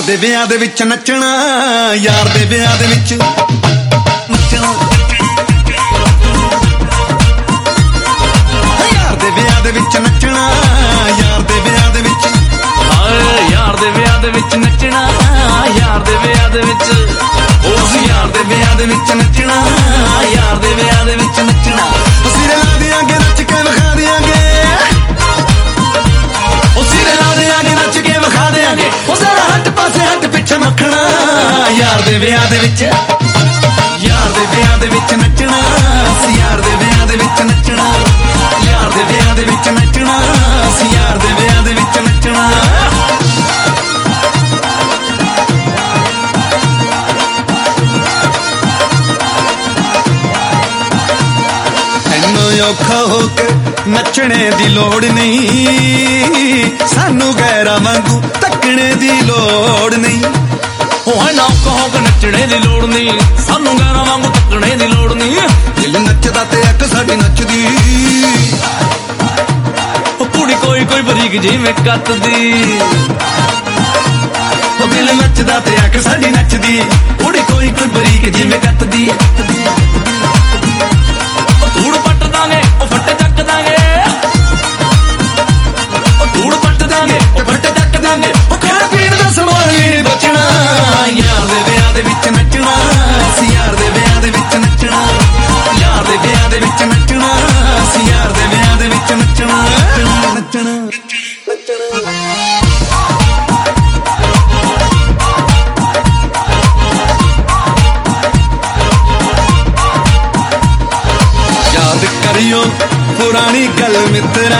ਦੇ ਵਿਆਹ ਦੇ ਵਿੱਚ ਨੱਚਣਾ, ਯਾਰ ਦੇ ਵਿਆਹ ਦੇ ਵਿੱਚ ਨੱਚਣਾ, ਯਾਰ ਦੇ ਵਿਆਹ ਦੇ ਵਿੱਚ ਨੱਚਣਾ, ਯਾਰ ਦੇ ਵਿਆਹ ਦੇ ਵਿੱਚ, ਹਾਏ ਯਾਰ ਦੇ ਵਿਆਹ ਦੇ ਵਿੱਚ ਨੱਚਣਾ, ਯਾਰ ਦੇ ਵਿਆਹ ਦੇ ਵਿੱਚ, ਉਸ ਯਾਰ ਦੇ ਵਿਆਹ ਦੇ ਵਿੱਚ ਨੱਚਣਾ, ਯਾਰ ਦੇ ਵਿਆਹ ਦੇ ਵਿੱਚ ਨੱਚਣਾ। ਅਸੀਂ ਲਾ ਦਿਆਂਗੇ ਨੱਚ ਕੇ ਵਿਖਾ ਦਿਆਂਗੇ, ਅਸੀਂ ਲਾ ਦਿਆਂਗੇ ਨੱਚ ਕੇ ਵਿਖਾ ਦਿਆਂਗੇ, ਉਹ ਜ਼ਰਾ ਹੱਟ ਪਾਸੇ ਹੱਟ ਪਿੱਛੇ ਮੱਖਣਾ, ਯਾਰ ਦੇ ਵਿਆਹ ਦੇ ਵਿੱਚ, ਯਾਰ ਦੇ ਵਿਆਹ ਦੇ ਵਿੱਚ ਨੱਚਣਾ, ਅਸੀਂ ਯਾਰ ਦੇ ਵਿਆਹ ਦੇ ਵਿੱਚ ਨੱਚਣਾ, ਯਾਰ ਦੇ ਵਿਆਹ ਦੇ ਵਿੱਚ ਨੱਚਣਾ, ਅਸੀਂ ਯਾਰ ਦੇ ਵਿਆਹ ਦੇ ਵਿੱਚ ਨੱਚਣਾ। ਔਖਾ ਹੋ ਕੇ ਨੱਚਣੇ ਦੀ ਲੋੜ ਨਹੀਂ, ਸਾਨੂੰ ਗੈਰਾਂ ਵਾਂਗੂ ਤੱਕਣੇ ਦੀ ਲੋੜ ਨਹੀਂ। ਉਹ ਨਾ ਕਹੋ ਕਿ ਨੱਚਣੇ ਦੀ ਲੋੜ ਨਹੀਂ, ਸਾਨੂੰ ਗੈਰਾਂ ਵਾਂਗੂ ਤੱਕਣੇ ਦੀ ਲੋੜ ਨਹੀਂ। ਦਿਲ ਨੱਚਦਾ ਤੇ ਅੱਖ ਸਾਡੀ ਨੱਚਦੀ, ਉਹ ਕੁੜੀ ਕੋਈ ਕੋਈ ਬਰੀਕ ਜਿਵੇਂ ਕੱਟਦੀ, ਉਹ ਦਿਲ ਨੱਚਦਾ ਤੇ ਅੱਖ ਸਾਡੀ ਨੱਚਦੀ, ਕੁੜੀ ਕੋਈ ਕੋਈ ਬਰੀਕ ਜਿਵੇਂ ਕੱਟਦੀ। ਧੂੜ ਪੱਟ ਦਾਂਗੇ ਉਹ ਫੱਟੇ ਚੱਕ ਦਾਂਗੇ, ਉਹ ਧੂੜ ਪੱਟ ਦਾਂਗੇ ਉਹ ਫੱਟੇ ਚੱਕ ਦਾਂਗੇ, ਉਹ ਖਾਣ ਪੀਣ ਦਾ ਸਮਾਨ ਵੀ ਨਹੀਂ ਬਚਣਾ, ਯਾਰ ਦੇ ਵਿਆਹ ਦੇ ਵਿੱਚ ਨੱਚਣਾ, ਅਸੀਂ ਯਾਰ ਦੇ ਵਿਆਹ ਦੇ ਵਿੱਚ ਨੱਚਣਾ, ਯਾਰ ਦੇ ਵਿਆਹ ਦੇ ਵਿੱਚ ਨੱਚਣਾ, ਅਸੀਂ ਯਾਰ ਦੇ ਵਿਆਹ ਦੇ ਵਿੱਚ ਨੱਚਣਾ, ਨੱਚਣਾ, ਨੱਚਣਾ। ਕਰਿਓ ਪੁਰਾਣੀ ਗੱਲ ਮਿੱਤਰਾ,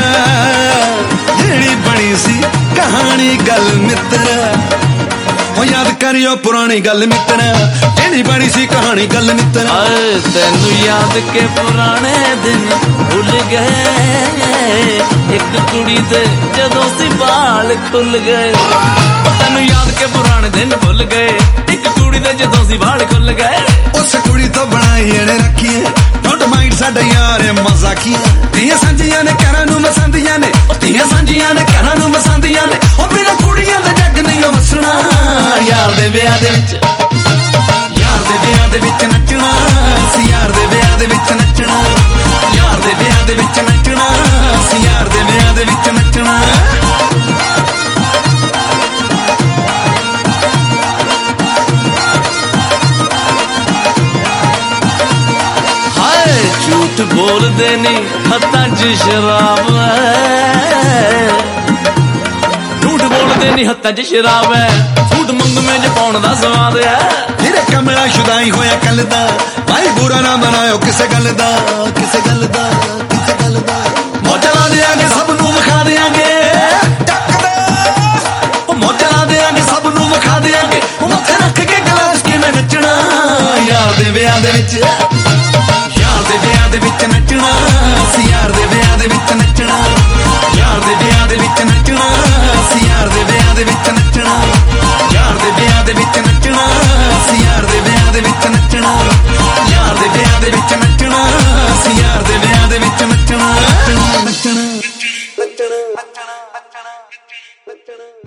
ਜਿਹੜੀ ਬਣੀ ਸੀ ਕਹਾਣੀ ਗੱਲ ਮਿੱਤਰਾ, ਉਹ ਯਾਦ ਕਰਿਓ ਪੁਰਾਣੀ ਗੱਲ ਮਿੱਤਰਾ, ਜਿਹੜੀ ਬਣੀ ਸੀ ਕਹਾਣੀ ਗੱਲ ਮਿੱਤਰਾ। ਹਾਏ ਤੈਨੂੰ ਯਾਦ ਕੇ ਪੁਰਾਣੇ ਦਿਨ ਭੁੱਲ ਗਏ, ਇੱਕ ਕੁੜੀ ਦੇ ਜਦੋਂ ਸੀ ਬਾਲ ਖੁੱਲ ਗਏ। ਤੈਨੂੰ ਯਾਦ ਕੇ ਪੁਰਾਣੇ ਦਿਨ ਭੁੱਲ ਗਏ, ਇੱਕ ਕੁੜੀ ਦੇ ਜਦੋਂ ਸੀ ਬਾਲ ਖੁੱਲ ਗਏ। ਉਸ ਕੁੜੀ ਤੋਂ ਬਣਾਈ ਇਹਨੇ ਰੱਖੀਏ, ਡੋਂਟ ਮਾਈਂਡ ਸਾਡਾ ਯਾਰ ਮਜ਼ਾਕੀਆਂ, ਧੀਆਂ ਸਾਂਝੀਆਂ ਨੇ ਘਰਾਂ ਨੂੰ ਮਸੰਦੀਆਂ ਨੇ, ਉਹ ਧੀਆਂ ਸਾਂਝੀਆਂ ਨੇ ਘਰਾਂ ਨੂੰ ਮਸੰਦੀਆਂ ਨੇ, ਉਹ ਬਿਨਾਂ ਕੁੜੀਆਂ ਦਾ ਜੱਗ ਨਹੀਂ ਵਸਣਾ, ਯਾਰ ਦੇ ਵਿਆਹ ਦੇ ਵਿੱਚ, ਯਾਰ ਦੇ ਵਿਆਹ ਦੇ ਵਿੱਚ ਨੱਚਣਾ, ਅਸੀਂ ਯਾਰ ਦੇ ਵਿਆਹ ਦੇ ਵਿੱਚ ਨੱਚਣਾ, ਯਾਰ ਦੇ ਵਿਆਹ ਦੇ ਵਿੱਚ ਨੱਚਣਾ, ਅਸੀਂ ਯਾਰ ਦੇ ਵਿਆਹ ਦੇ ਵਿੱਚ ਨੱਚਣਾ। ਝੂਠ ਬੋਲਦੇ ਨਹੀਂ ਹੱਥਾਂ 'ਚ ਸ਼ਰਾਬ ਹੈ, ਝੂਠ ਬੋਲਦੇ ਨਹੀਂ ਹੱਥਾਂ 'ਚ ਸ਼ਰਾਬ ਹੈ, ਝੂਠ ਮੰਗਵੇਂ 'ਚ ਪਾਉਣ ਦਾ ਸਵਾਦ ਹੈ। ਤੇਰੇ ਕਮਲਾ ਸ਼ੁਦਾਈ ਹੋਇਆ ਕੱਲ ਦਾ, ਭਾਈ ਬੁਰਾ ਨਾ ਬਣਾਇਓ ਕਿਸੇ ਗੱਲ ਦਾ, ਕਿਸੇ ਗੱਲ ਦਾ, ਕਿਸੇ ਗੱਲ ਦਾ। ਮੌਜਾਂ ਲਾ ਦਿਆਂਗੇ ਸਭ ਨੂੰ ਵਿਖਾ ਦਿਆਂਗੇ, ਉਹ ਮੌਜਾਂ ਲਾ ਦਿਆਂਗੇ ਸਭ ਨੂੰ ਵਿਖਾ ਦਿਆਂਗੇ, ਉਹ ਮੱਥੇ ਰੱਖ ਕੇ ਗਲਾਸ ਕਿਵੇਂ ਨੱਚਣਾ, ਯਾਰ ਦੇ ਵਿਆਹ ਦੇ ਵਿੱਚ, ਯਾਰ ਦੇ ਵਿਆਹ ਦੇ ਵਿੱਚ ਨੱਚਣਾ, ਅਸੀਂ ਯਾਰ ਦੇ ਵਿਆਹ ਦੇ ਵਿੱਚ ਨੱਚਣਾ, ਯਾਰ ਦੇ ਵਿਆਹ ਦੇ ਵਿੱਚ ਨੱਚਣਾ, ਅਸੀਂ ਯਾਰ ਦੇ ਵਿਆਹ ਦੇ ਵਿੱਚ ਨੱਚਣਾ, ਯਾਰ ਦੇ ਵਿਆਹ ਦੇ ਵਿੱਚ ਨੱਚਣਾ, ਅਸੀਂ ਯਾਰ ਦੇ ਵਿਆਹ ਦੇ ਵਿੱਚ ਨੱਚਣਾ, ਯਾਰ ਦੇ ਵਿਆਹ ਦੇ ਵਿੱਚ ਨੱਚਣਾ, ਅਸੀਂ ਯਾਰ ਦੇ ਵਿਆਹ ਦੇ ਵਿੱਚ ਨੱਚਣਾ, ਨੱਚਣਾ, ਨੱਚਣਾ, ਨੱਚਣਾ, ਨੱਚਣਾ।